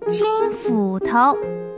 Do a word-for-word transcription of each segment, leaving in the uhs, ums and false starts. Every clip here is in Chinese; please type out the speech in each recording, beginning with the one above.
金斧头。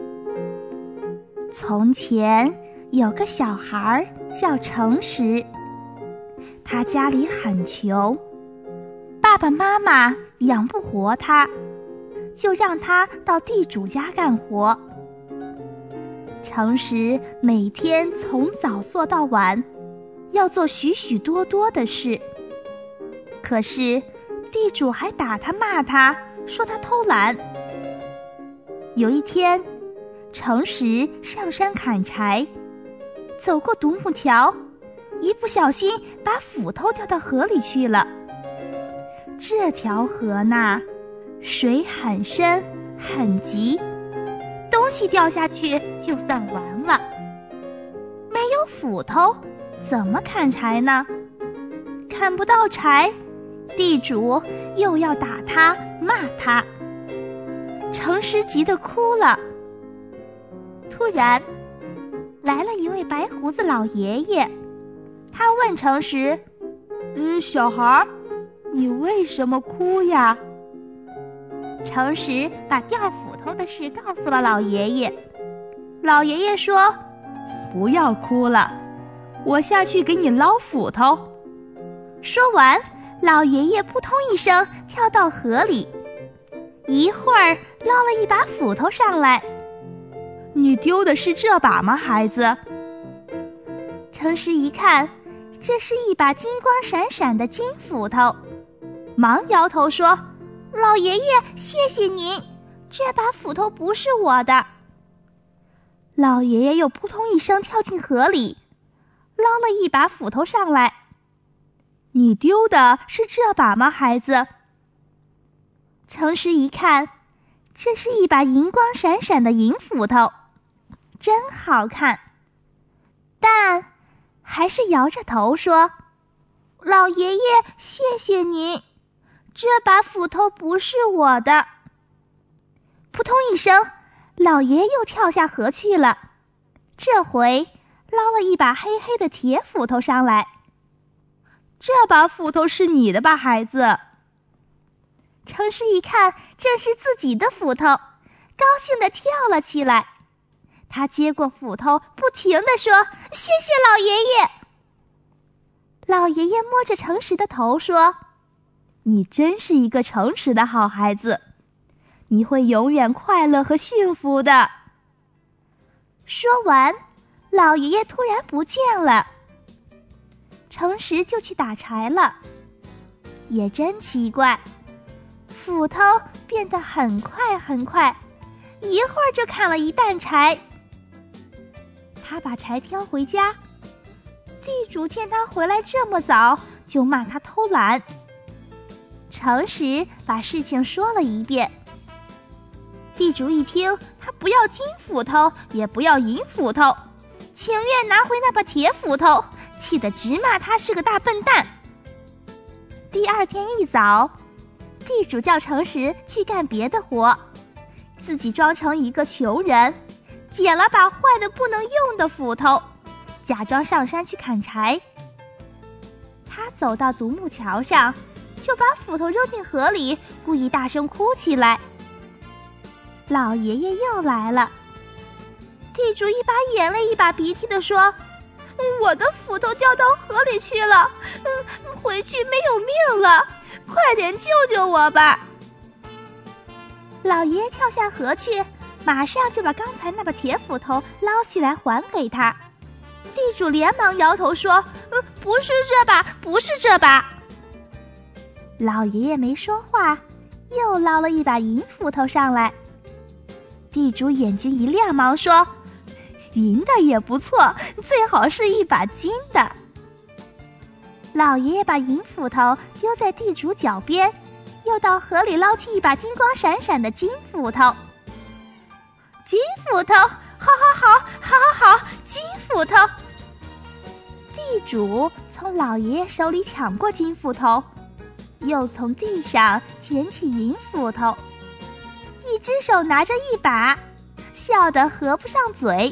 从前有个小孩叫诚实，他家里很穷，爸爸妈妈养不活他，就让他到地主家干活。诚实每天从早做到晚，要做许许多多的事。可是地主还打他骂他，说他偷懒。有一天，诚实上山砍柴，走过独木桥，一不小心把斧头掉到河里去了。这条河呢，水很深很急，东西掉下去就算完了。没有斧头，怎么砍柴呢？砍不到柴，地主又要打他骂他，诚实急得哭了。突然来了一位白胡子老爷爷，他问诚实：嗯，小孩，你为什么哭呀？诚实把掉斧头的事告诉了老爷爷。老爷爷说：不要哭了，我下去给你捞斧头。说完，老爷爷扑通一声跳到河里，一会儿捞了一把斧头上来。你丢的是这把吗，孩子？诚实一看，这是一把金光闪闪的金斧头，忙摇头说：老爷爷，谢谢您，这把斧头不是我的。老爷爷又扑通一声跳进河里，捞了一把斧头上来。你丢的是这把吗，孩子？诚实一看，这是一把银光闪闪的银斧头，真好看，但还是摇着头说：老爷爷，谢谢您，这把斧头不是我的。扑通一声，老爷又跳下河去了，这回捞了一把黑黑的铁斧头上来。这把斧头是你的吧，孩子？诚实一看，正是自己的斧头，高兴地跳了起来。他接过斧头，不停地说：谢谢老爷爷。老爷爷摸着诚实的头说：你真是一个诚实的好孩子，你会永远快乐和幸福的。说完，老爷爷突然不见了。诚实就去打柴了。也真奇怪，斧头变得很快很快，一会儿就砍了一担柴。他把柴挑回家，地主见他回来这么早，就骂他偷懒。诚实把事情说了一遍。地主一听，他不要金斧头，也不要银斧头，情愿拿回那把铁斧头，气得直骂他是个大笨蛋。第二天一早，地主叫诚实去干别的活，自己装成一个穷人，捡了把坏的不能用的斧头，假装上山去砍柴。他走到独木桥上，就把斧头扔进河里，故意大声哭起来。老爷爷又来了，地主一把眼泪一把鼻涕地说：我的斧头掉到河里去了，嗯，回去没有命了，快点救救我吧。老爷爷跳下河去，马上就把刚才那把铁斧头捞起来还给他。地主连忙摇头说：呃，不是这把，不是这把。老爷爷没说话，又捞了一把银斧头上来。地主眼睛一亮，忙说：银的也不错，最好是一把金的。老爷爷把银斧头丢在地主脚边，又到河里捞起一把金光闪闪的金斧头。金斧头，好好好，好好好，金斧头。地主从老爷爷手里抢过金斧头，又从地上捡起银斧头，一只手拿着一把，笑得合不上嘴。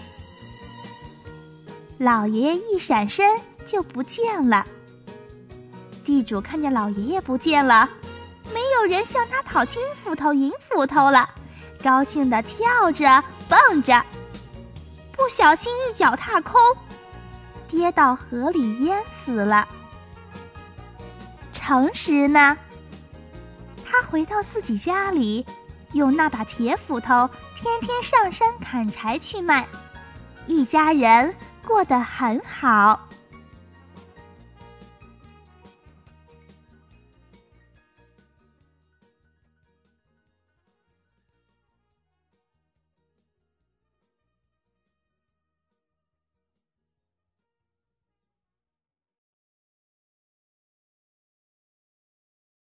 老爷爷一闪身就不见了。地主看见老爷爷不见了，没有人向他讨金斧头银斧头了， 高兴地跳着蹦着，不小心一脚踏空，跌到河里淹死了。诚实呢，他回到自己家里，用那把铁斧头天天上山砍柴去卖，一家人过得很好。